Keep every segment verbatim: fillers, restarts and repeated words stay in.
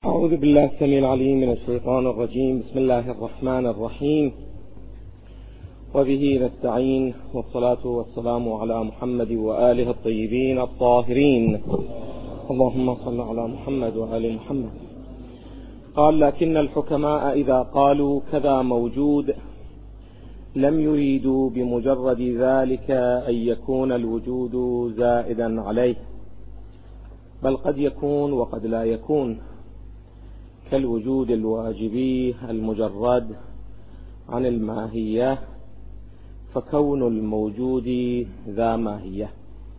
أعوذ بالله السميع العليم من الشيطان الرجيم. بسم الله الرحمن الرحيم، وبه نستعين، والصلاة والسلام على محمد وآله الطيبين الطاهرين. اللهم صل على محمد وآل محمد. قال: لكن الحكماء إذا قالوا كذا موجود لم يريدوا بمجرد ذلك أن يكون الوجود زائدا عليه، بل قد يكون وقد لا يكون، كالوجود الواجبي المجرد عن الماهية، فكون الموجود ذا ماهية.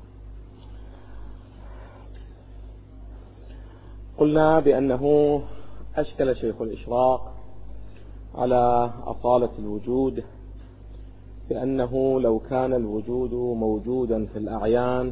قلنا بأنه أشكل شيخ الإشراق على أصالة الوجود بأنه لو كان الوجود موجودا في الأعيان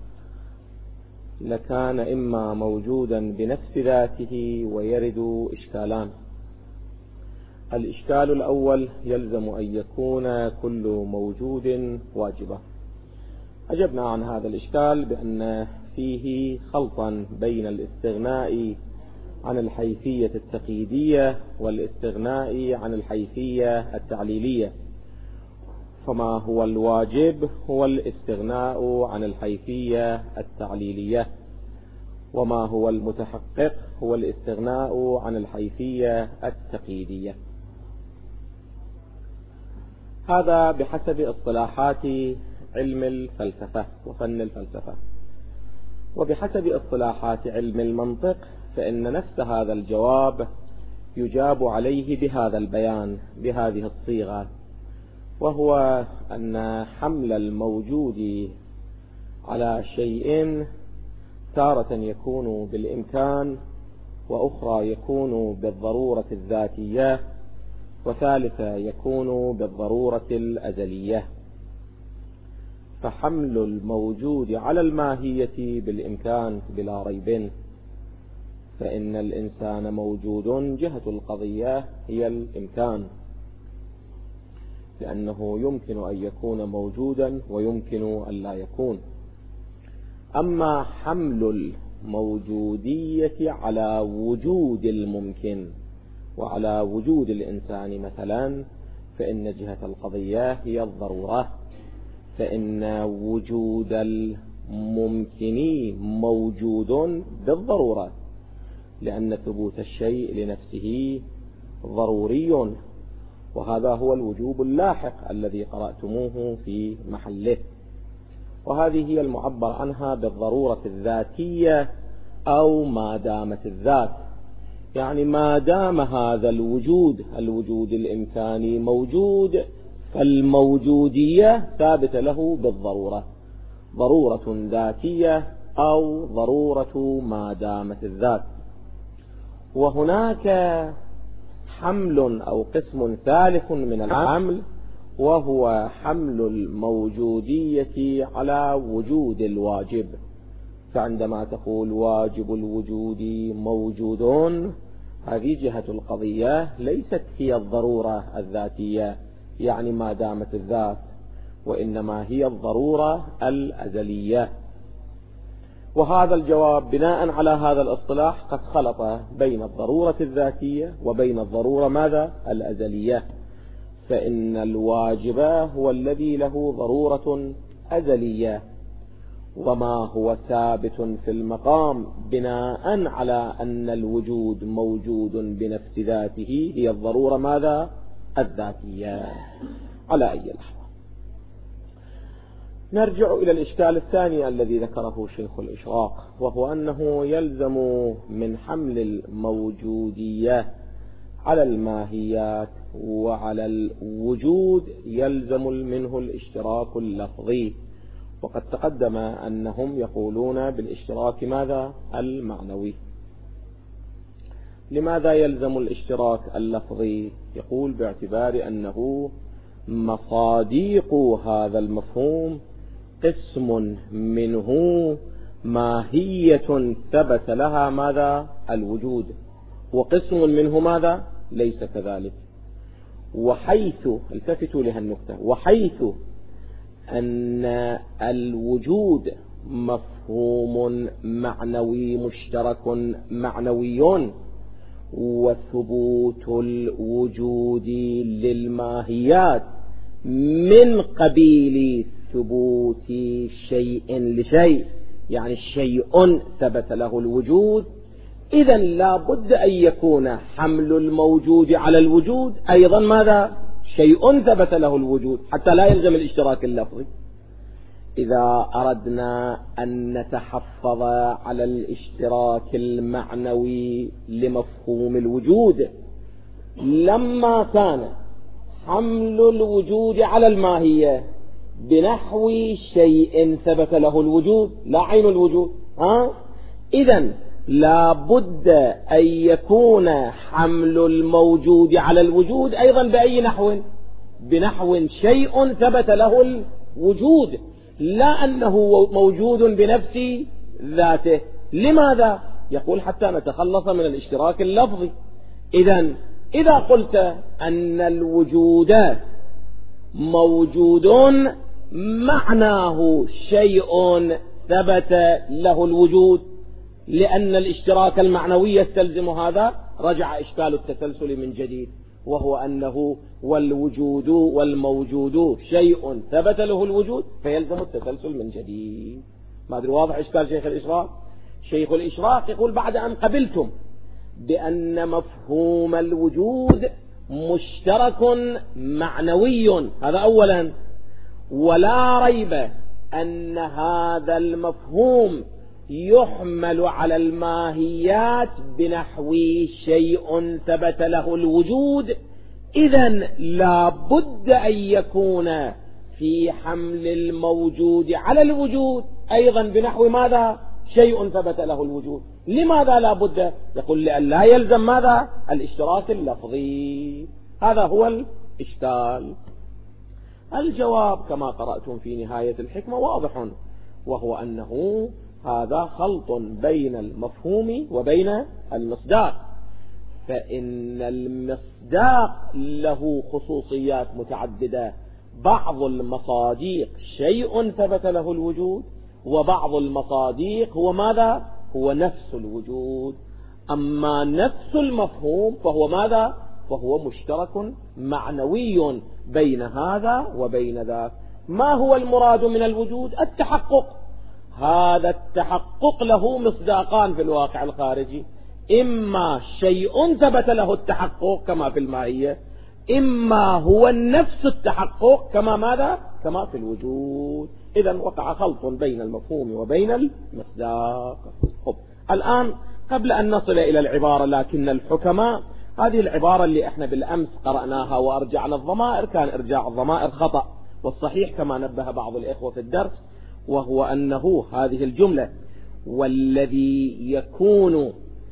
لكان إما موجودا بنفس ذاته ويرد إشكالان. الإشكال الأول: يلزم أن يكون كل موجود واجبا. أجبنا عن هذا الإشكال بأن فيه خلطا بين الاستغناء عن الحيثية التقييدية والاستغناء عن الحيثية التعليلية، فما هو الواجب هو الاستغناء عن الحيثية التعليلية، وما هو المتحقق هو الاستغناء عن الحيثية التقييدية. هذا بحسب اصطلاحات علم الفلسفة وفن الفلسفة. وبحسب اصطلاحات علم المنطق فإن نفس هذا الجواب يجاب عليه بهذا البيان بهذه الصيغة، وهو أن حمل الموجود على شيء تارة يكون بالإمكان، وأخرى يكون بالضرورة الذاتية، وثالثة يكون بالضرورة الأزلية. فحمل الموجود على الماهية بالإمكان بلا ريب، فإن الإنسان موجود، جهة القضية هي الإمكان، لأنه يمكن أن يكون موجودا ويمكن أن لا يكون. أما حمل الموجودية على وجود الممكن وعلى وجود الإنسان مثلا، فإن جهة القضية هي الضرورة، فإن وجود الممكن موجود بالضرورة، لأن ثبوت الشيء لنفسه ضروري، وهذا هو الوجوب اللاحق الذي قرأتموه في محله. وهذه هي المعبر عنها بالضرورة الذاتية أو ما دامت الذات، يعني ما دام هذا الوجود الوجود الإمكاني موجود، فالموجودية ثابتة له بالضرورة، ضرورة ذاتية أو ضرورة ما دامت الذات. وهناك حمل أو قسم ثالث من الحمل، وهو حمل الموجودية على وجود الواجب. فعندما تقول واجب الوجود موجود، هذه جهة القضية ليست هي الضرورة الذاتية يعني ما دامت الذات، وإنما هي الضرورة الأزلية. وهذا الجواب بناء على هذا الاصطلاح قد خلط بين الضرورة الذاتية وبين الضرورة ماذا؟ الأزلية. فإن الواجب هو الذي له ضرورة أزلية، وما هو ثابت في المقام بناء على أن الوجود موجود بنفس ذاته هي الضرورة ماذا؟ الذاتية. على أي لحظة. نرجع إلى الإشكال الثاني الذي ذكره شيخ الإشراق، وهو أنه يلزم من حمل الموجودية على الماهيات وعلى الوجود يلزم منه الاشتراك اللفظي. وقد تقدم أنهم يقولون بالاشتراك ماذا؟ المعنوي. لماذا يلزم الاشتراك اللفظي؟ يقول باعتبار أنه مصاديق هذا المفهوم قسم منه ماهية ثبت لها ماذا؟ الوجود، وقسم منه ماذا؟ ليس كذلك. وحيث التفتوا لها النكتة، وحيث أن الوجود مفهوم معنوي مشترك معنوي، وثبوت الوجود للماهيات من قبيل ثبوت شيء لشيء، يعني شيء ثبت له الوجود، إذا لا بد أن يكون حمل الموجود على الوجود أيضا ماذا؟ شيء ثبت له الوجود، حتى لا يلزم الاشتراك اللفظي. إذا أردنا أن نتحفظ على الاشتراك المعنوي لمفهوم الوجود، لما كان حمل الوجود على الماهية بنحو شيء ثبت له الوجود لا عين الوجود، ها؟ إذن لا بد أن يكون حمل الموجود على الوجود أيضا بأي نحو؟ بنحو شيء ثبت له الوجود، لا أنه موجود بنفس ذاته. لماذا؟ يقول حتى نتخلص من الاشتراك اللفظي. إذن إذا قلت أن الوجود موجود معناه شيء ثبت له الوجود، لأن الاشتراك المعنوي يستلزم هذا، رجع إشكال التسلسل من جديد، وهو أنه والوجود والموجود شيء ثبت له الوجود، فيلزم التسلسل من جديد. ما أدري واضح إشكال شيخ الإشراق؟ شيخ الإشراق يقول بعد أن قبلتم بأن مفهوم الوجود مشترك معنوي، هذا أولا، ولا ريب أن هذا المفهوم يحمل على الماهيات بنحو شيء ثبت له الوجود، إذن لا بد أن يكون في حمل الموجود على الوجود أيضا بنحو ماذا؟ شيء ثبت له الوجود. لماذا لا بد؟ يقول لأن لا يلزم ماذا؟ الاشتراك اللفظي. هذا هو الإشكال. الجواب كما قرأتم في نهاية الحكمة واضح، وهو أنه هذا خلط بين المفهوم وبين المصداق، فإن المصداق له خصوصيات متعددة، بعض المصاديق شيء ثبت له الوجود، وبعض المصاديق هو ماذا؟ هو نفس الوجود. أما نفس المفهوم فهو ماذا؟ فهو مشترك معنوي بين هذا وبين ذاك. ما هو المراد من الوجود؟ التحقق. هذا التحقق له مصداقان في الواقع الخارجي، إما شيء ثبت له التحقق كما في المائية، إما هو النفس التحقق كما ماذا؟ كما في الوجود. إذن وقع خلط بين المفهوم وبين المصداق. خب. الآن قبل أن نصل إلى العبارة لكن الحكماء، هذه العبارة اللي احنا بالأمس قرأناها وأرجعنا الضمائر، كان إرجاع الضمائر خطأ، والصحيح كما نبه بعض الإخوة في الدرس، وهو أنه هذه الجملة والذي يكون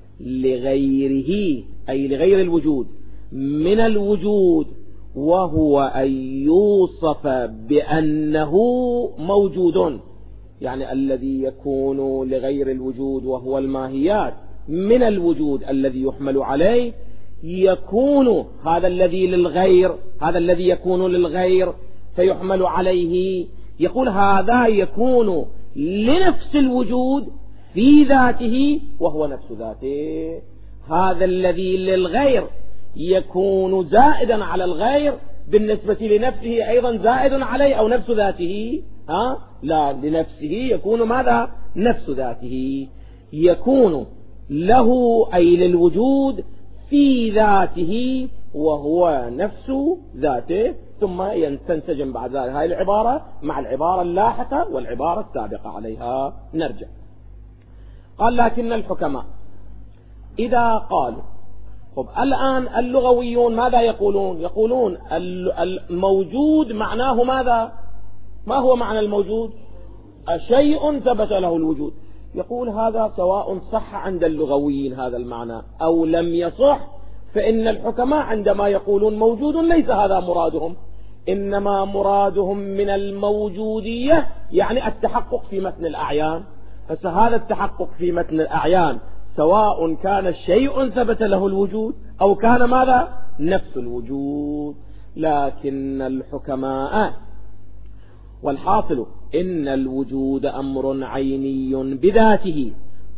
لغيره أي لغير الوجود من الوجود، وهو أن يوصف بأنه موجود، يعني الذي يكون لغير الوجود وهو الماهيات من الوجود الذي يحمل عليه، يكون هذا الذي للغير، هذا الذي يكون للغير فيحمل عليه، يقول هذا يكون لنفس الوجود في ذاته وهو نفس ذاته. هذا الذي للغير يكون زائدا على الغير بالنسبة لنفسه أيضا زائد عليه أو نفس ذاته، ها؟ لا، لنفسه يكون ماذا؟ نفس ذاته. يكون له أي للوجود في ذاته وهو نفس ذاته. ثم تنسجم بعد ذلك هذه العبارة مع العبارة اللاحقة والعبارة السابقة عليها. نرجع. قال لكن الحكماء إذا قالوا، طب الآن اللغويون ماذا يقولون؟ يقولون الموجود معناه ماذا؟ ما هو معنى الموجود؟ شيء ثبت له الوجود. يقول هذا سواء صح عند اللغويين هذا المعنى أو لم يصح، فإن الحكماء عندما يقولون موجود ليس هذا مرادهم، إنما مرادهم من الموجودية يعني التحقق في متن الأعيان. فهذا التحقق في متن الأعيان سواء كان شيء ثبت له الوجود أو كان ماذا؟ نفس الوجود. لكن الحكماء، والحاصل إن الوجود أمر عيني بذاته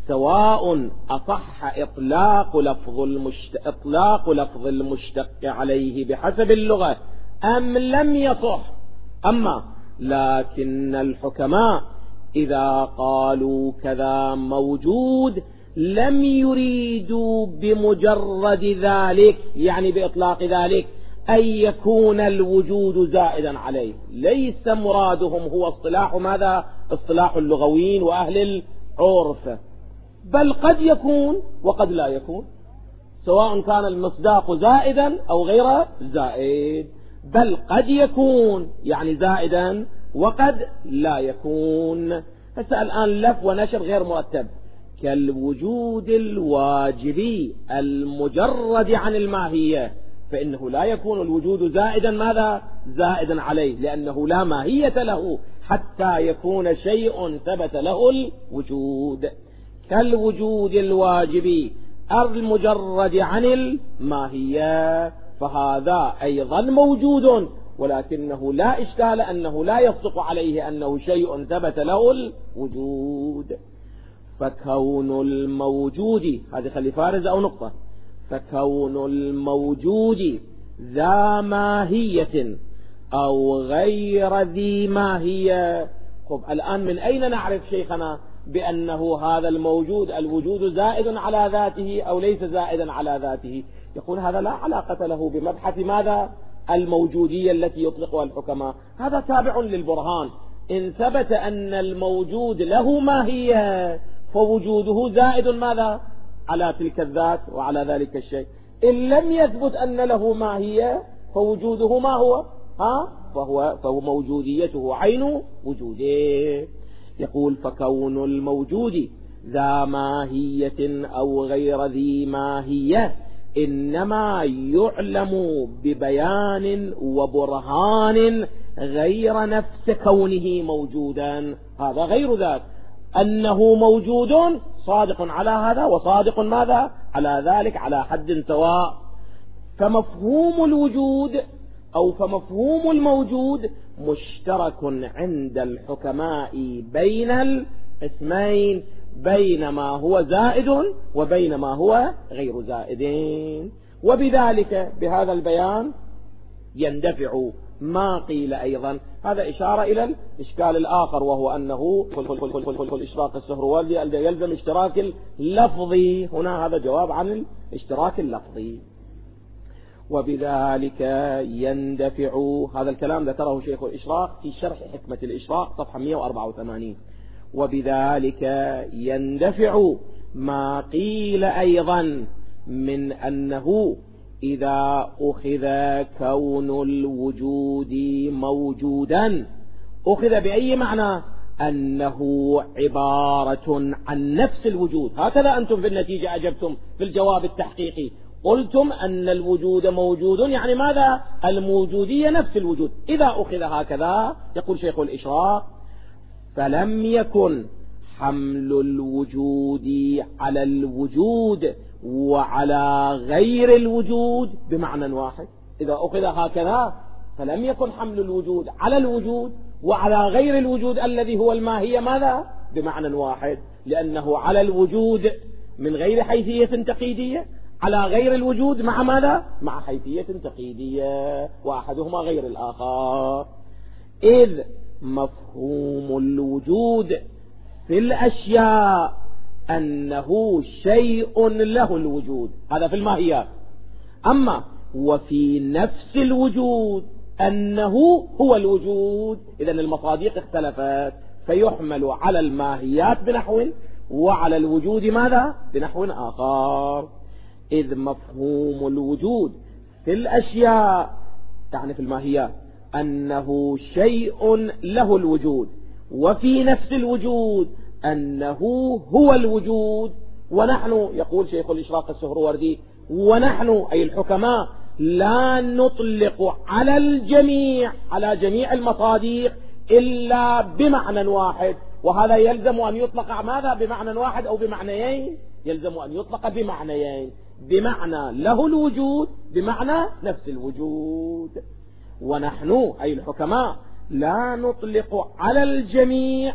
سواء أصح إطلاق لفظ المشت... إطلاق لفظ المشتق عليه بحسب اللغة أم لم يصح. أما لكن الحكماء إذا قالوا كذا موجود لم يريدوا بمجرد ذلك، يعني بإطلاق ذلك، أن يكون الوجود زائدا عليه. ليس مرادهم هو اصطلاح ماذا؟ اصطلاح اللغويين وأهل العرف، بل قد يكون وقد لا يكون، سواء كان المصداق زائدا أو غير زائد، بل قد يكون يعني زائدا وقد لا يكون. هسه الآن لف ونشر غير مرتب. كالوجود الواجبي المجرد عن الماهية، فإنه لا يكون الوجود زائدا ماذا؟ زائدا عليه، لأنه لا ماهية له حتى يكون شيء ثبت له الوجود. كالوجود الواجبي المجرد عن الماهية، فهذا أيضا موجود، ولكنه لا إشكال أنه لا يصدق عليه أنه شيء ثبت له الوجود. فكون الموجود، هذه خلي فارز أو نقطة، فكون الموجود ذا ماهية أو غير ذي ماهية. خب الآن من أين نعرف شيخنا بأنه هذا الموجود الوجود زائد على ذاته أو ليس زائدا على ذاته؟ يقول هذا لا علاقة له بمبحث ماذا؟ الموجودية التي يطلقها الحكماء. هذا تابع للبرهان. إن ثبت أن الموجود له ماهية فوجوده زائد ماذا؟ على تلك الذات وعلى ذلك الشيء. إن لم يثبت أن له ماهية فوجوده ما هو؟ ها؟ فهو, فهو موجوديته عين وجوده. يقول فكون الموجود ذا ماهية أو غير ذي ماهية إنما يعلم ببيان وبرهان غير نفس كونه موجودا. هذا غير ذات، أنه موجود صادق على هذا وصادق ماذا؟ على ذلك على حد سواء. فمفهوم الوجود أو فمفهوم الموجود مشترك عند الحكماء بين الاسمين، بين ما هو زائد وبين ما هو غير زائدين. وبذلك بهذا البيان يندفع ما قيل أيضا. هذا إشارة إلى الإشكال الآخر، وهو أنه الإشراق السهروردي يلزم اشتراك اللفظي. هنا هذا جواب عن الاشتراك اللفظي. وبذلك يندفع، هذا الكلام ذكره شيخ الإشراق في شرح حكمة الإشراق صفحة مئة وأربعة وثمانين. وبذلك يندفع ما قيل أيضا من أنه إذا أخذ كون الوجود موجودا أخذ بأي معنى؟ أنه عبارة عن نفس الوجود. هكذا أنتم في النتيجة أجبتم في الجواب التحقيقي، قلتم أن الوجود موجود، يعني ماذا؟ الموجودية نفس الوجود. إذا أخذ هكذا يقول شيخ الإشراق فلم يكن حمل الوجود على الوجود وعلى غير الوجود بمعنى واحد. إذا أخذ هكذا فلم يكن حمل الوجود على الوجود وعلى غير الوجود الذي هو الماهية ماذا؟ بمعنى واحد، لأنه على الوجود من غير حيثية تقييدية، على غير الوجود مع ماذا؟ مع حيثية تقييدية، وأحدهما غير الآخر. إذ مفهوم الوجود في الأشياء أنه شيء له الوجود، هذا في الماهيات. أما وفي نفس الوجود أنه هو الوجود، إذن المصادق اختلفت، فيحمل على الماهيات بنحو وعلى الوجود ماذا؟ بنحو آخر. إذ مفهوم الوجود في الأشياء يعني في الماهيات أنه شيء له الوجود، وفي نفس الوجود أنه هو الوجود. ونحن، يقول شيخ الإشراق السهروردي، ونحن أي الحكماء لا نطلق على الجميع على جميع المصادق إلا بمعنى واحد. وهذا يلزم أن يطلق ماذا؟ بمعنى واحد أو بمعنيين؟ يلزم أن يطلق بمعنيين، بمعنى له الوجود، بمعنى نفس الوجود. ونحن أي الحكماء لا نطلق على الجميع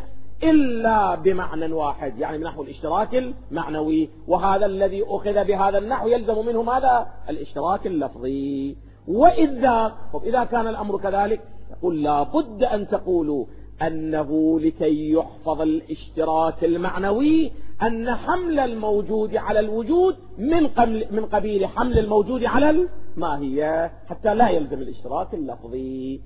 إلا بمعنى واحد، يعني من نحو الاشتراك المعنوي، وهذا الذي أخذ بهذا النحو يلزم منه ماذا؟ الاشتراك اللفظي. وإذا إذا كان الأمر كذلك يقول لا بد أن تقولوا أنه لكي يحفظ الاشتراك المعنوي أن حمل الموجود على الوجود من قبل من قبيل حمل الموجود على الماهية، حتى لا يلزم الاشتراك اللفظي.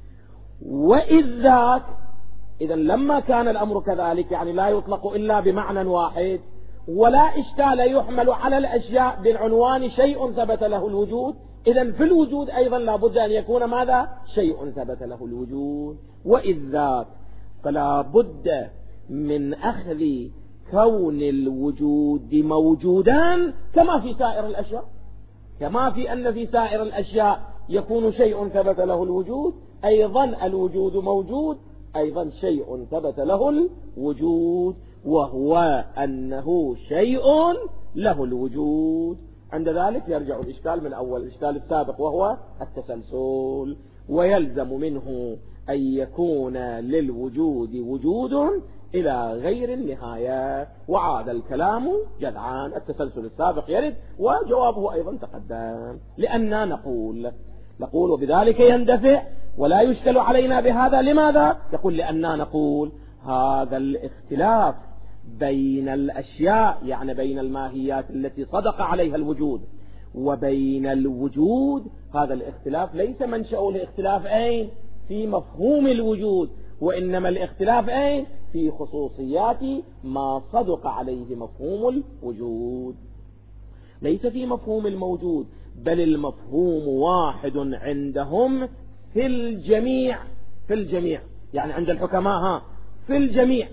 وإذا إذا لما كان الأمر كذلك، يعني لا يطلق إلا بمعنى واحد، ولا إشكال يحمل على الأشياء بالعنوان شيء ثبت له الوجود، إذن في الوجود أيضا لا بد أن يكون ماذا؟ شيء ثبت له الوجود. وإذا فلا بد من أخذ كون الوجود موجودان كما في سائر الأشياء، كما في أن في سائر الأشياء يكون شيء ثبت له الوجود، أيضا الوجود موجود أيضا شيء ثبت له الوجود، وهو أنه شيء له الوجود. عند ذلك يرجع الإشكال من أول الإشكال السابق وهو التسلسل، ويلزم منه أن يكون للوجود وجود إلى غير النهاية. وعاد الكلام جدعان، التسلسل السابق يرد وجوابه أيضا تقدم، لأننا نقول نقول وبذلك يندفع ولا يشكل علينا بهذا. لماذا؟ يقول لأننا نقول هذا الاختلاف بين الأشياء، يعني بين الماهيات التي صدق عليها الوجود وبين الوجود، هذا الاختلاف ليس منشأه الاختلاف أين؟ في مفهوم الوجود، وإنما الاختلاف أين؟ في خصوصيات ما صدق عليه مفهوم الوجود، ليس في مفهوم الموجود، بل المفهوم واحد عندهم في الجميع، في الجميع يعني عند الحكماء ها في الجميع،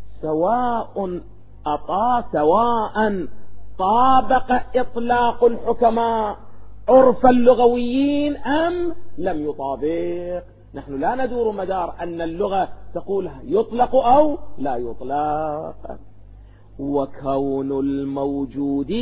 سواء أطا سواء طابق إطلاق الحكماء عرف اللغويين أم لم يطابق. نحن لا ندور مدار أن اللغة تقول يطلق أو لا يطلق. وكون الموجود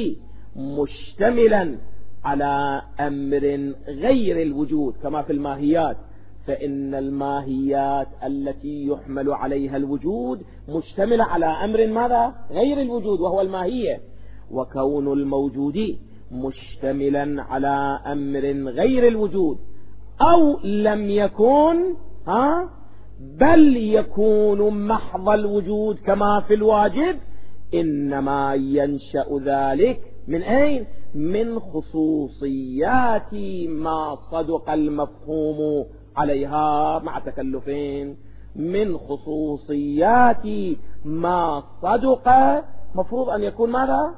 مشتملا على أمر غير الوجود كما في الماهيات، فإن الماهيات التي يحمل عليها الوجود مشتملة على أمر ماذا؟ غير الوجود وهو الماهية. وكون الموجود مشتملا على أمر غير الوجود أو لم يكن ها بل يكون محض الوجود كما في الواجب، إنما ينشأ ذلك من أين؟ من خصوصيات ما صدق المفهوم عليها مع تكلفين، من خصوصيات ما صدق مفروض أن يكون ماذا؟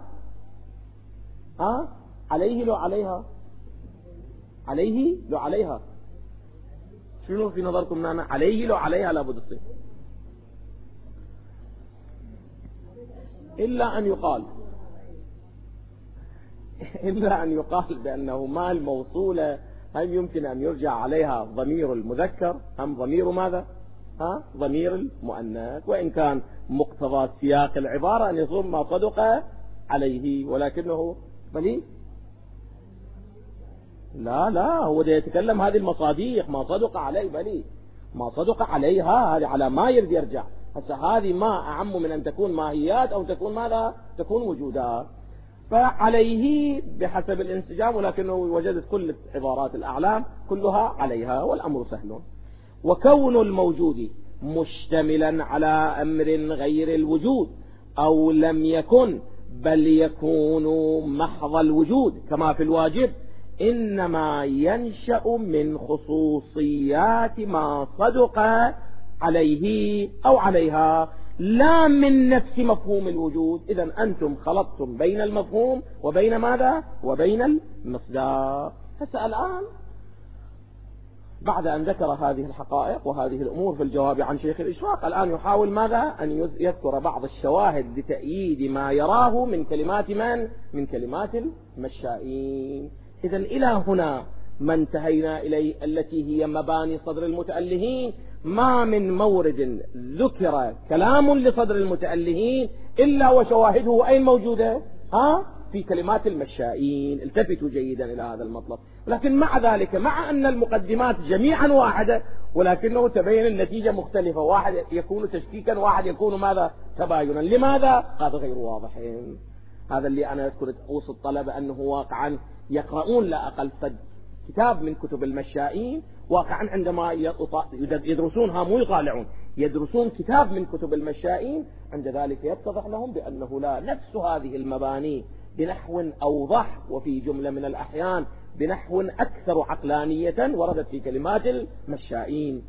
ها؟ عليه لو عليها، عليه لو عليها، شنو في نظركم أنا؟ عليه لو عليها لابد تصير، إلا أن يقال إلا أن يقال بأنه ما الموصولة هل يمكن أن يرجع عليها ضمير المذكر أم ضمير ماذا؟ ها؟ ضمير المؤنث، وإن كان مقتضى سياق العبارة أن يصير ما صدق عليه، ولكنه بلي لا لا هو ده يتكلم هذه المصاديق ما صدق عليه، بلي ما صدق عليها هذه على ما يرد يرجع. هسه هذه ما أعم من أن تكون ماهيات أو تكون ماذا؟ تكون وجودات، فعليه بحسب الانسجام، ولكنه وجدت كل عبارات الأعلام كلها عليها والأمر سهل. وكون الموجود مشتملا على أمر غير الوجود أو لم يكن بل يكون محض الوجود كما في الواجب، إنما ينشأ من خصوصيات ما صدق عليه أو عليها لا من نفس مفهوم الوجود. إذن أنتم خلطتم بين المفهوم وبين ماذا؟ وبين المصداق. هسه الآن بعد أن ذكر هذه الحقائق وهذه الأمور في الجواب عن شيخ الإشراق، الآن يحاول ماذا؟ أن يذكر بعض الشواهد لتأييد ما يراه من كلمات من؟ من كلمات المشائين. إذن إلى هنا ما انتهينا إليه التي هي مباني صدر المتألهين. ما من مورد ذكر كلام لصدر المتألهين إلا وشواهده أين موجودة؟ ها؟ في كلمات المشائين. التفتوا جيدا إلى هذا المطلب. ولكن مع ذلك، مع أن المقدمات جميعا واحدة، ولكنه تبين النتيجة مختلفة، واحد يكون تشكيكا، واحد يكون ماذا؟ تباينا. لماذا؟ هذا غير واضح. هذا اللي أنا أذكر أوصي الطلبة أنه واقعا يقرؤون لا أقل فد كتاب من كتب المشائين، واقعا عندما يدرسونها مو يطالعون، يدرسون كتاب من كتب المشائين، عند ذلك يتضح لهم بأنه لا، نفس هذه المباني بنحو أوضح وفي جملة من الأحيان بنحو أكثر عقلانية وردت في كلمات المشائين.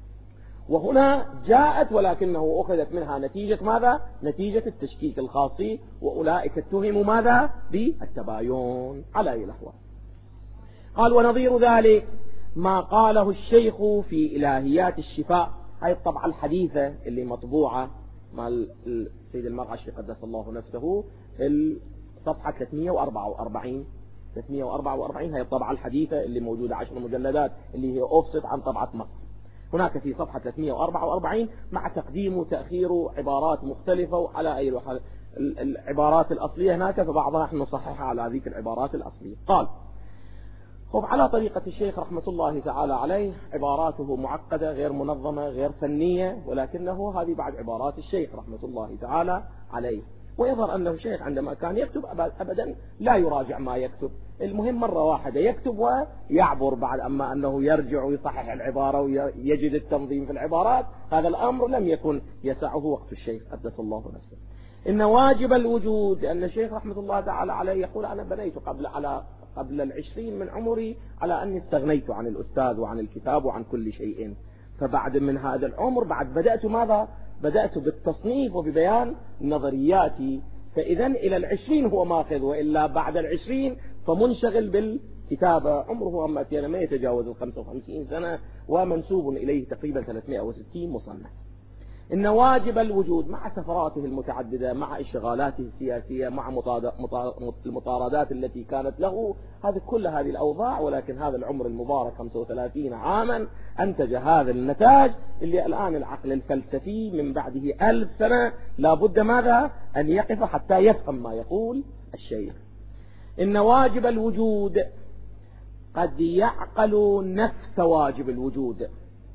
وهنا جاءت ولكنه أخذت منها نتيجة ماذا؟ نتيجة التشكيك الخاصي، وأولئك اتهموا ماذا؟ بالتباين على أي الأحوال. قال ونظير ذلك ما قاله الشيخ في إلهيات الشفاء، هاي الطبعة الحديثة اللي مطبوعة مع السيد المرعشي قدس الله نفسه، الصفحة ثلاثمئة وأربعة وأربعين ثلاثمئة وأربعة وأربعين، هاي الطبعة الحديثة اللي موجودة عشر مجلدات، اللي هي أوفست عن طبعة مصر. هناك في صفحة ثلاثمئة وأربعة وأربعين مع تقديم وتأخير عبارات مختلفة على أي العبارات الأصلية هناك، فبعضها نحن نصححها على ذيك العبارات الأصلية. قال خب على طريقة الشيخ رحمة الله تعالى عليه، عباراته معقدة غير منظمة غير فنية، ولكنه هذه بعد عبارات الشيخ رحمة الله تعالى عليه. ويظهر أنه الشيخ عندما كان يكتب أبدا لا يراجع ما يكتب، المهم مرة واحدة يكتب ويعبر بعد، أما أنه يرجع ويصحح العبارة ويجد التنظيم في العبارات، هذا الأمر لم يكن يسعه وقت الشيخ قدس الله نفسه. إن واجب الوجود، أن الشيخ رحمة الله تعالى عليه يقول أنا بنيت قبل على قبل العشرين من عمري على أني استغنيت عن الأستاذ وعن الكتاب وعن كل شيء، فبعد من هذا العمر بعد بدأت ماذا؟ بدأت بالتصنيف وببيان نظرياتي، فإذا إلى العشرين هو ماخذ، وإلا بعد العشرين فمنشغل بالكتابة. عمره أما أتينا ما يتجاوز الخمسة وخمسين سنة، ومنسوب إليه تقريبا ثلاثمئة وستين مصنف. إن واجب الوجود مع سفراته المتعددة، مع اشتغالاته السياسية، مع المطاردات التي كانت له، هذه كل هذه الأوضاع، ولكن هذا العمر المبارك خمسة وثلاثين عاما أنتج هذا النتاج اللي الآن العقل الفلسفي من بعده ألف سنة لابد ماذا؟ أن يقف حتى يفهم ما يقول الشيخ. إن واجب الوجود قد يعقل نفس واجب الوجود،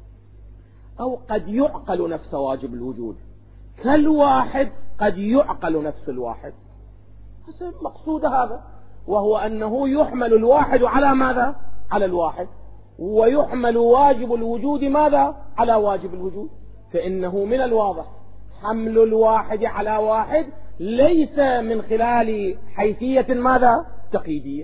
أو قد يعقل نفس واجب الوجود، كالواحد قد يعقل نفس الواحد. حسب مقصود هذا، وهو أنه يحمل الواحد على ماذا؟ على الواحد، ويحمل واجب الوجود ماذا؟ على واجب الوجود. فإنه من الواضح حمل الواحد على واحد ليس من خلال حيثية ماذا؟ تقييدية،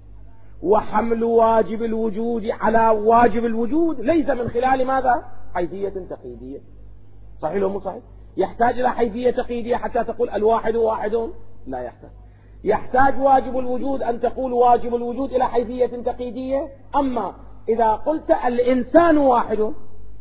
وحمل واجب الوجود على واجب الوجود ليس من خلال ماذا؟ حيثية تقييدية. صحيح ولا مو صحيح؟ يحتاج إلى حيثية تقييدية حتى تقول الواحد واحد؟ لا يحتاج. يحتاج واجب الوجود أن تقول واجب الوجود إلى حيثية تقييدية. أما إذا قلت الإنسان واحد،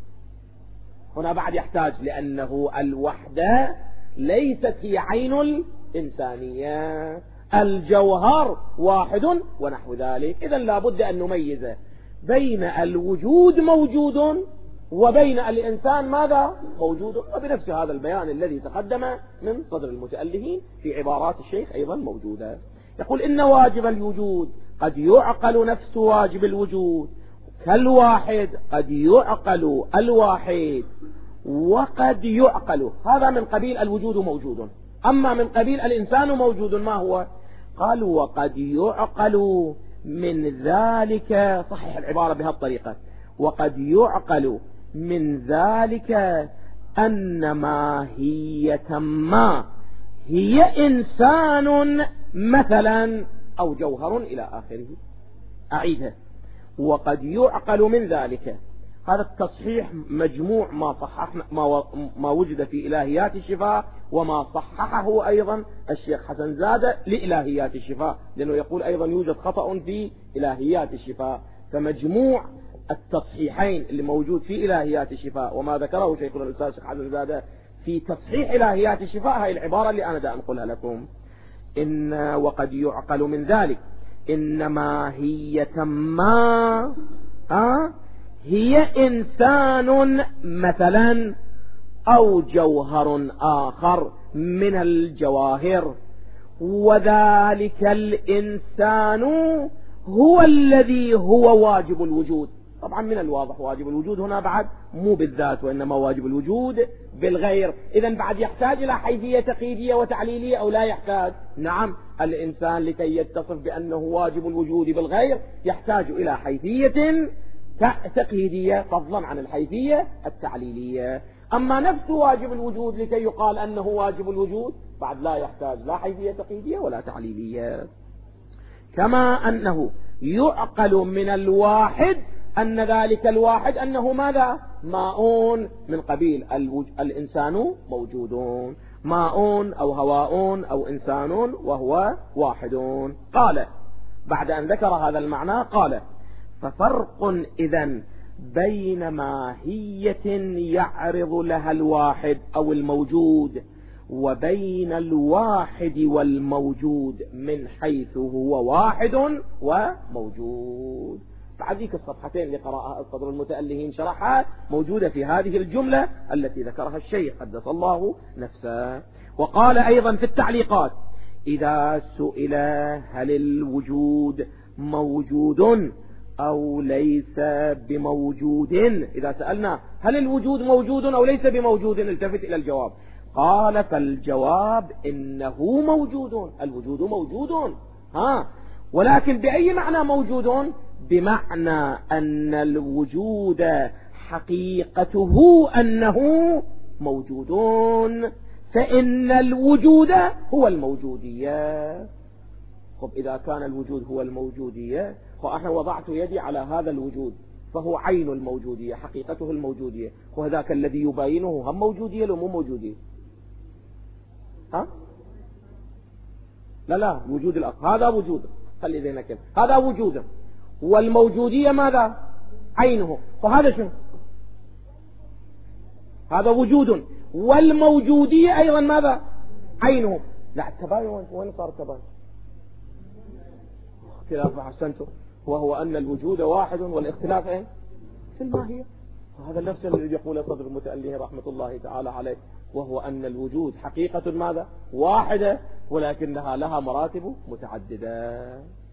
هنا بعد يحتاج، لأنه الوحدة ليست هي عين الإنسانية، الجوهر واحد ونحو ذلك. إذن لابد أن نميز بين الوجود موجود وبين الإنسان ماذا؟ موجود. وبنفس هذا البيان الذي تقدم من صدر المتألهين في عبارات الشيخ أيضا موجودة. يقول إن واجب الوجود قد يعقل نفس واجب الوجود، كالواحد قد يعقل الواحد، وقد يعقل، هذا من قبيل الوجود موجود. أما من قبيل الإنسان موجود ما هو؟ قال وقد يعقل من ذلك، صحيح العبارة بهالطريقة، وقد يعقل من ذلك أن ماهية ما هي إنسان مثلا أو جوهر إلى آخره. أعيدها، وقد يعقل من ذلك، هذا التصحيح مجموع ما صححنا ما, ما وجد في إلهيات الشفاء، وما صححه أيضا الشيخ حسن زادة لإلهيات الشفاء، لأنه يقول أيضا يوجد خطأ في إلهيات الشفاء. فمجموع التصحيحين اللي موجود في إلهيات الشفاء وما ذكره شيخنا الأستاذ الشيخ حسن زادة في تصحيح إلهيات الشفاء، هاي العبارة اللي أنا دا أنقلها لكم. إن وقد يعقل من ذلك إن ماهية ما أه هي إنسان مثلا أو جوهر آخر من الجواهر، وذلك الإنسان هو الذي هو واجب الوجود. طبعا من الواضح واجب الوجود هنا بعد مو بالذات وإنما واجب الوجود بالغير. إذن بعد يحتاج إلى حيثية تقييدية وتعليلية أو لا يحتاج؟ نعم، الإنسان لكي يتصف بأنه واجب الوجود بالغير يحتاج إلى حيثية تقييدية فضلا عن الحيثية التعليلية. أما نفس واجب الوجود لكي يقال أنه واجب الوجود بعد لا يحتاج لا حيثية تقييدية ولا تعليلية. كما أنه يعقل من الواحد أن ذلك الواحد أنه ماذا؟ ماء من قبيل الإنسان موجودون، ماء أو هواء أو إنسان وهو واحد. قال بعد أن ذكر هذا المعنى قال ففرق إذن بين ماهية يعرض لها الواحد أو الموجود وبين الواحد والموجود من حيث هو واحد وموجود. بعد ذيك الصفحتين اللي قرأها الصدر المتألهين شرحها موجودة في هذه الجملة التي ذكرها الشيخ قدس الله نفسه. وقال أيضا في التعليقات إذا سئل هل الوجود موجود أو ليس بموجود، إذا سألنا هل الوجود موجود أو ليس بموجود التفت إلى الجواب. قال فالجواب إنه موجود، الوجود موجود، ها، ولكن بأي معنى موجود؟ بمعنى أن الوجود حقيقته أنه موجود، فإن الوجود هو الموجودية. طب إذا كان الوجود هو الموجودية فأنا وضعت يدي على هذا الوجود فهو عين الموجودية، حقيقته الموجودية، وهذاك الذي يباينه هم موجودية لو مو موجودية؟ ها؟ لا لا، وجود الأصل هذا وجود، خلي ذهنك كده، هذا وجوده، والموجودية ماذا؟ عينه، فهذا شنو؟ هذا وجود، والموجودية أيضا ماذا؟ عينه. لا، التباين وين صار التباين؟ اختلاف أحسنته، وهو أن الوجود واحد والاختلاف ايه؟ في الماهية. وهذا نفس الذي يقول صدر المتألهين رحمة الله تعالى عليه، وهو أن الوجود حقيقة ماذا؟ واحدة، ولكنها لها مراتب متعددة.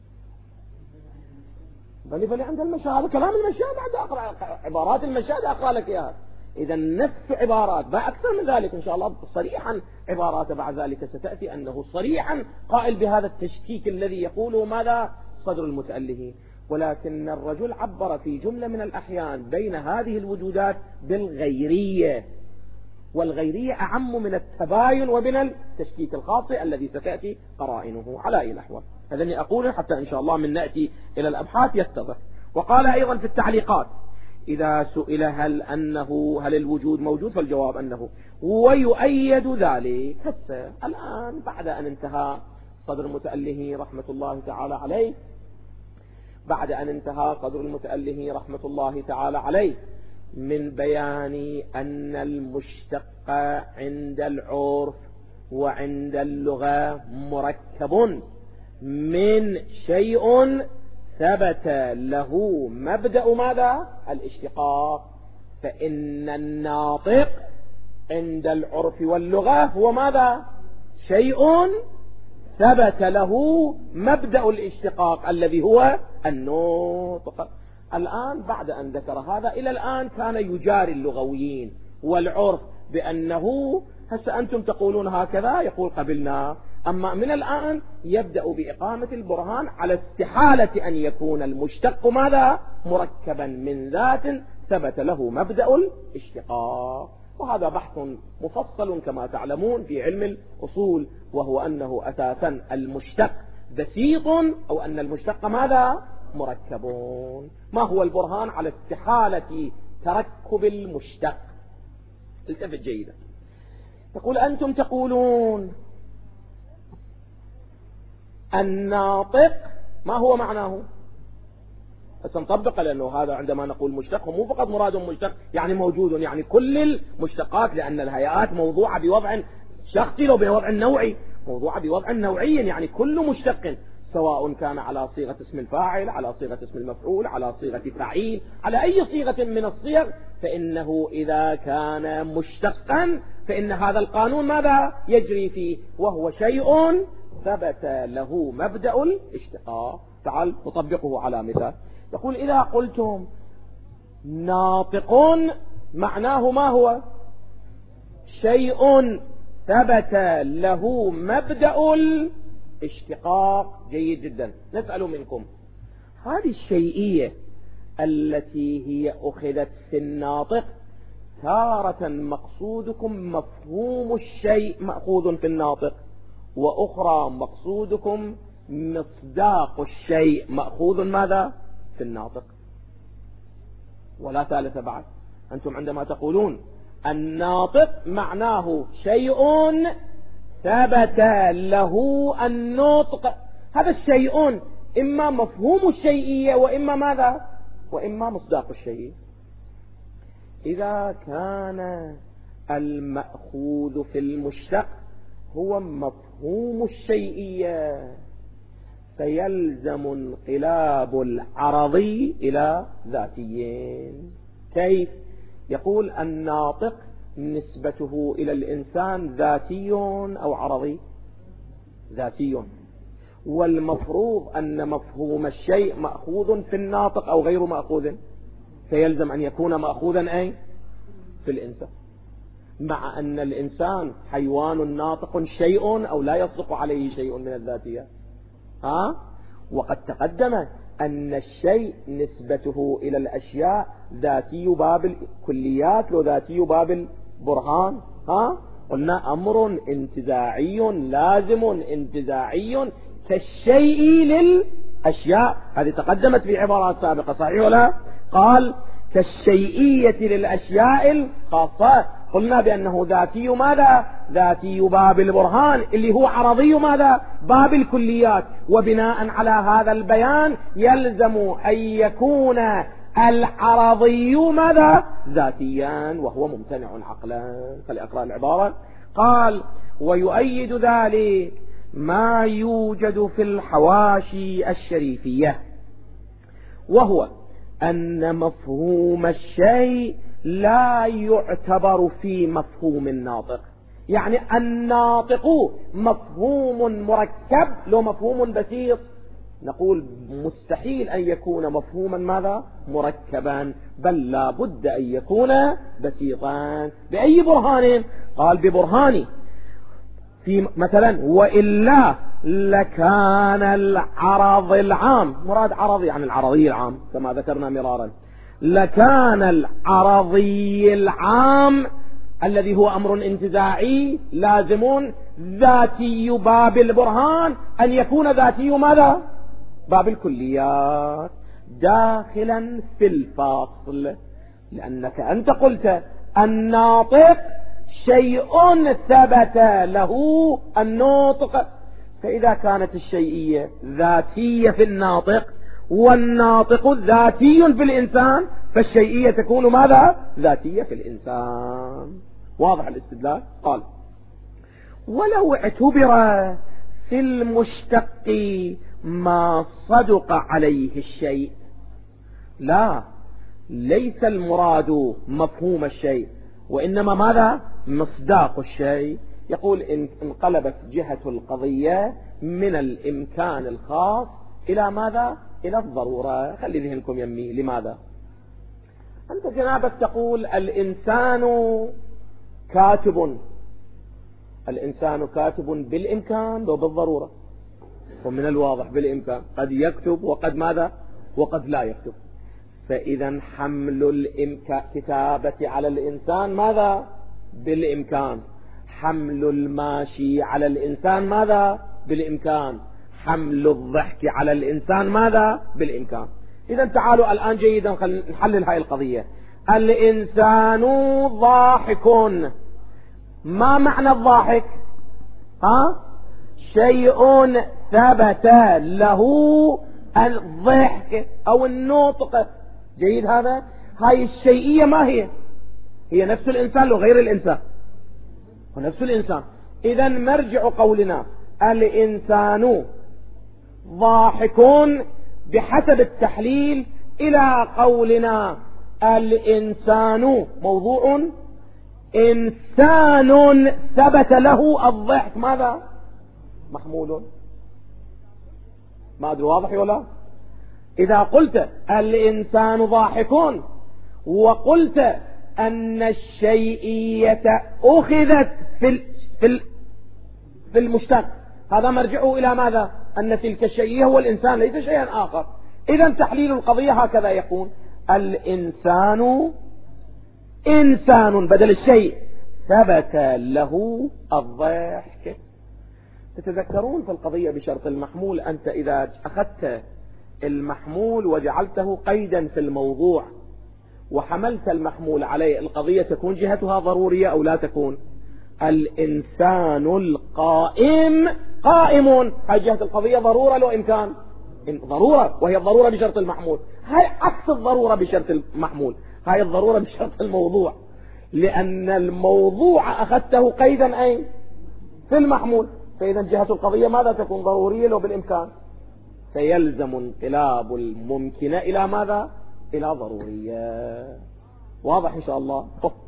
بني بني عند المشاهد، كلام المشاهد بعد أقرأ عبارات المشاهد أقرأ لك إياها. إذا نفس عبارات بقى أكثر من ذلك إن شاء الله صريحا، عبارات بعد ذلك ستأتي أنه صريحا قائل بهذا التشكيك الذي يقوله ماذا؟ صدر المتألهين. ولكن الرجل عبر في جملة من الأحيان بين هذه الوجودات بالغيرية، والغيرية أعم من التباين ومن التشكيك الخاص الذي ستأتي قرائنه على أي نحو. هذا أقول حتى إن شاء الله من نأتي إلى الأبحاث يتضح. وقال أيضا في التعليقات إذا سئل هل أنه هل الوجود موجود فالجواب أنه، ويؤيد ذلك. هسه الآن بعد أن انتهى صدر المتأله رحمة الله تعالى عليه بعد أن انتهى صدر المتأله رحمة الله تعالى عليه من بيان أن المشتق عند العرف وعند اللغة مركب من شيء ثبت له مبدأ ماذا؟ الاشتقاق، فإن الناطق عند العرف واللغة هو ماذا؟ شيء ثبت له مبدأ الاشتقاق الذي هو النطق. الآن بعد أن ذكر هذا إلى الآن كان يجاري اللغويين والعرف بأنه هسه أنتم تقولون هكذا، يقول قبلنا. أما من الآن يبدأ بإقامة البرهان على استحالة أن يكون المشتق ماذا؟ مركبا من ذات ثبت له مبدأ الاشتقاق. وهذا بحث مفصل كما تعلمون في علم الأصول، وهو أنه أساسا المشتق بسيط، أو أن المشتق ماذا؟ مركبون. ما هو البرهان على استحالة تركب المشتق؟ التفت جيدا. تقول أنتم تقولون الناطق ما هو معناه؟ بس نطبق، لأنه هذا عندما نقول مشتق مو فقط مراد مشتق يعني موجود، يعني كل المشتقات، لأن الهيئات موضوعة بوضع شخصي لو بوضع نوعي، موضوعة بوضع نوعي، يعني كل مشتق سواء كان على صيغة اسم الفاعل، على صيغة اسم المفعول، على صيغة فعيل، على أي صيغة من الصيغ، فإنه إذا كان مشتقا فإن هذا القانون ماذا يجري فيه؟ وهو شيء ثبت له مبدأ الاشتقاق. تعال نطبقه على مثال. يقول إذا قلتم ناطق معناه ما هو؟ شيء ثبت له مبدأ الاشتقاق. جيد جدا. نسأل منكم هذه الشيئية التي هي أخذت في الناطق، تارة مقصودكم مفهوم الشيء مأخوذ في الناطق، وأخرى مقصودكم مصداق الشيء مأخوذ ماذا؟ في الناطق. ولا ثالث بعد. أنتم عندما تقولون الناطق معناه شيء ثبت له النطق، هذا الشيء إما مفهوم الشيئية وإما ماذا؟ وإما مصداق الشيء. إذا كان المأخوذ في المشتق هو مفهوم الشيئية فيلزم انقلاب العرضي إلى ذاتيين. كيف؟ يقول الناطق نسبته إلى الإنسان ذاتي أو عرضي؟ ذاتي. والمفروض أن مفهوم الشيء مأخوذ في الناطق أو غير مأخوذ، فيلزم أن يكون مأخوذا أي في الإنسان، مع أن الإنسان حيوان ناطق شيء أو لا يصدق عليه شيء من الذاتية. ها؟ وقد تقدم أن الشيء نسبته إلى الأشياء ذاتي باب الكليات وذاتي باب البرهان. ها؟ قلنا أمر انتزاعي لازم انتزاعي كالشيء للأشياء، هذه تقدمت في عبارات سابقة، صحيح ولا؟ قال كالشيئية للأشياء الخاصة. قلنا بأنه ذاتي ماذا؟ ذاتي باب البرهان اللي هو عرضي ماذا؟ باب الكليات. وبناء على هذا البيان يلزم أن يكون العرضي ماذا؟ ذاتيا، وهو ممتنع عقلا. فلأقرأ العبارة. قال ويؤيد ذلك ما يوجد في الحواشي الشريفية، وهو أن مفهوم الشيء لا يعتبر في مفهوم الناطق. يعني الناطق مفهوم مركب، لو مفهوم بسيط نقول مستحيل أن يكون مفهوما ماذا؟ مركبا، بل لا بد أن يكون بسيطا. بأي برهان؟ قال ببرهان في مثلا وإلا لكان العرض العام، مراد عرضي يعني العرضي العام كما ذكرنا مرارا، لكان العرضي العام الذي هو أمر انتزاعي لازم ذاتي باب البرهان أن يكون ذاتي ماذا؟ باب الكليات داخلا في الفاصل، لأنك أنت قلت الناطق شيء ثبت له النطق، فإذا كانت الشيئية ذاتية في الناطق والناطق ذاتي في الإنسان فالشيئية تكون ماذا؟ ذاتية في الإنسان. واضح الاستدلال؟ قال ولو اعتبر في المشتق ما صدق عليه الشيء. لا، ليس المراد مفهوم الشيء وإنما ماذا؟ مصداق الشيء. يقول إن انقلبت جهة القضية من الإمكان الخاص إلى ماذا؟ إلى الضرورة. خلي ذهنكم يمي. لماذا؟ أنت جنابك تقول الإنسان كاتب، الإنسان كاتب بالإمكان وبالضرورة، ومن الواضح بالإمكان قد يكتب وقد ماذا؟ وقد لا يكتب. فإذا حمل الكتابة على الإنسان ماذا؟ بالإمكان. حمل الماشي على الإنسان ماذا؟ بالإمكان. حمل الضحك على الإنسان ماذا؟ بالإمكان. إذا تعالوا الآن جيدا نحلل هاي القضية. الإنسان ضاحك، ما معنى الضاحك؟ ها؟ شيء ثبت له الضحك أو النطق. جيد هذا؟ هاي الشيئية ما هي؟ هي نفس الإنسان لو غير الإنسان ونفس الإنسان. إذا مرجع قولنا الإنسان ضاحك بحسب التحليل إلى قولنا الإنسان موضوع إنسان ثبت له الضحك ماذا؟ محمول ما أدري واضح ولا؟ إذا قلت الإنسان ضاحكون وقلت أن الشيئية أخذت في ال... في ال... في المشتق، هذا مرجعه إلى ماذا؟ أن تلك الشيئية هو الإنسان ليس شيئا آخر. إذن تحليل القضية هكذا يكون: الإنسان إنسان بدل الشيء ثبت له الضحك. تتذكرون في القضية بشرط المحمول، أنت إذا أخذت المحمول وجعلته قيدا في الموضوع وحملت المحمول عليه، القضية تكون جهتها ضرورية أو لا تكون؟ الإنسان القائم قائم، هاي جهة القضية ضرورة لو إمكان ضرورة، وهي الضرورة بشرط المحمول. هاي عكس الضرورة بشرط المحمول، هاي الضرورة بشرط الموضوع، لأن الموضوع أخذته قيدا أين؟ في المحمول. فإذا جهة القضية ماذا تكون؟ ضرورية لو بالإمكان، فيلزم انقلاب الممكن إلى ماذا؟ إلى ضرورية. واضح إن شاء الله؟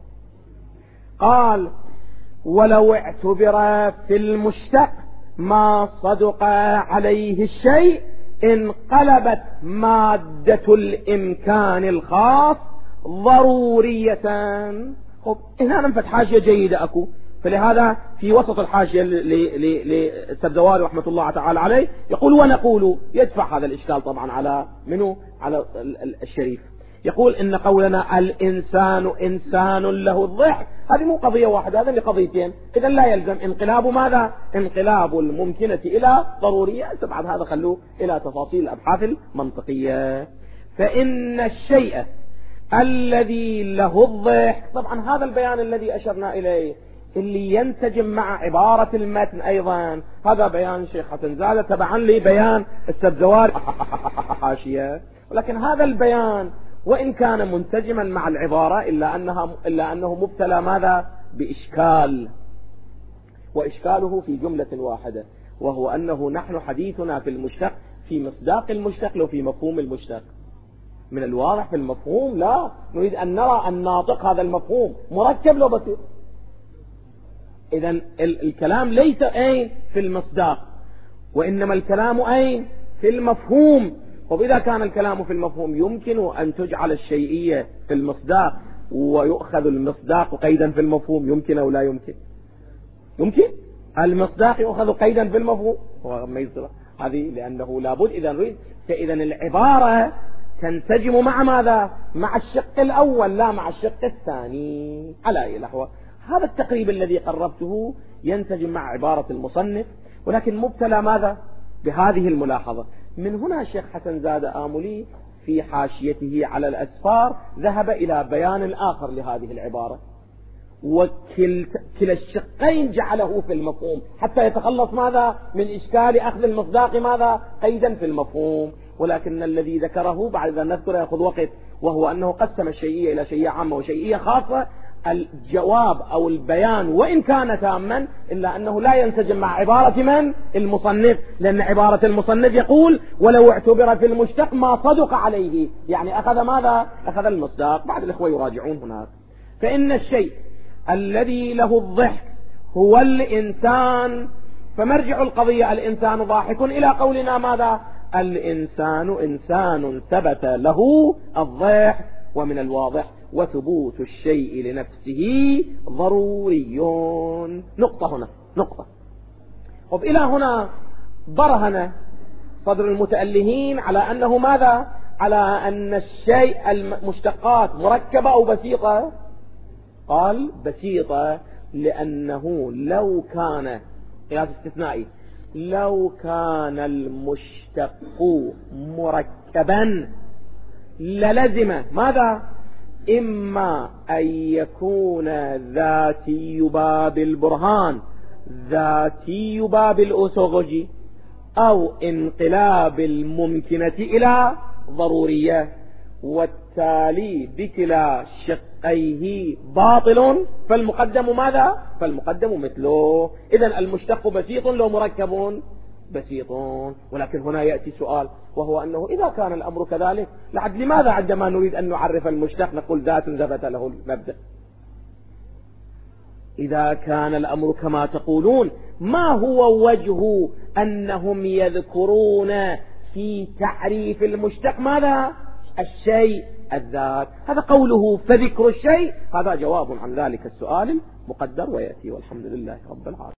قال: ولو اعتبر في المشتق ما صدق عليه الشيء انقلبت مادة الإمكان الخاص ضرورية. خب هنا ننفت حاشية جيدة أكو، فلهذا في وسط الحاشية للسبزواري رحمة الله تعالى عليه يقول: ونقول، يدفع هذا الإشكال طبعا على منه؟ على الشريف. يقول: إن قولنا الإنسان إنسان له الضحك، هذه مو قضية واحدة، هذا لقضيتين، إذا لا يلزم انقلاب ماذا؟ انقلاب الممكنة إلى ضرورية. بعد هذا خلوه إلى تفاصيل الأبحاث المنطقية. فإن الشيء الذي له الضحك، طبعا هذا البيان الذي أشرنا إليه اللي ينسجم مع عبارة المتن أيضا، هذا بيان الشيخ حسن زادة تبعا لي بيان السبزواري حاشية. ولكن هذا البيان وإن كان منسجما مع العبارة إلا أنها إلا أنه مبتلى ماذا؟ بإشكال، وإشكاله في جملة واحدة، وهو أنه نحن حديثنا في المشتق في مصداق المشتق لو في مفهوم المشتق. من الواضح في المفهوم لا نريد أن نرى الناطق هذا المفهوم مركب لو بسيط. إذن الكلام ليس أين في المصداق، وإنما الكلام أين في المفهوم. وإذا كان الكلام في المفهوم يمكن أن تجعل الشيئية في المصداق ويؤخذ المصداق قيدا في المفهوم، يمكن أو لا يمكن؟ يمكن المصداق يؤخذ قيدا في المفهوم، وما يصير هذه لأنه لابد. إذا نريد فإذا العبارة تنسجم مع ماذا؟ مع الشق الأول لا مع الشق الثاني على أي الأحوال. هذا التقريب الذي قربته ينسجم مع عبارة المصنف، ولكن مبتلى ماذا؟ بهذه الملاحظة. من هنا الشيخ حسن زادة آملي في حاشيته على الأسفار ذهب إلى بيان آخر لهذه العبارة، وكلا الشقين جعله في المفهوم حتى يتخلص ماذا؟ من إشكال أخذ المصداق ماذا؟ قيدا في المفهوم. ولكن الذي ذكره بعد أن نذكر يأخذ وقت، وهو أنه قسم الشيئية إلى شيئية عامة وشيئية خاصة. الجواب أو البيان وإن كان تاما إلا أنه لا ينسجم مع عبارة من؟ المصنف، لأن عبارة المصنف يقول: ولو اعتبر في المشتق ما صدق عليه، يعني أخذ ماذا؟ أخذ المصداق. بعد الإخوة يراجعون هناك. فإن الشيء الذي له الضحك هو الإنسان، فمرجع القضية الإنسان ضاحك إلى قولنا ماذا؟ الإنسان إنسان ثبت له الضحك. ومن الواضح وثبوت الشيء لنفسه ضروري. نقطة هنا نقطة. وإلى هنا برهن صدر المتألهين على أنه ماذا؟ على أن الشيء المشتقات مركبة أو بسيطة. قال بسيطة لأنه لو كان قياس استثنائي، لو كان المشتق مركبا للزم ماذا؟ إما أن يكون ذاتي باب البرهان ذاتي باب الأسوغجي، أو انقلاب الممكنة إلى ضرورية، والتالي بكلا شقيه باطل، فالمقدم ماذا؟ فالمقدم مثله. إذن المشتق بسيط لو مركب بسيط. ولكن هنا يأتي سؤال، وهو أنه إذا كان الأمر كذلك لعد لماذا عندما نريد أن نعرف المشتق نقول ذات ثبت له المبدأ؟ إذا كان الأمر كما تقولون، ما هو وجه أنهم يذكرون في تعريف المشتق ماذا؟ الشيء الذات. هذا قوله فذكر الشيء، هذا جواب عن ذلك السؤال المقدر ويأتي، والحمد لله رب العالمين.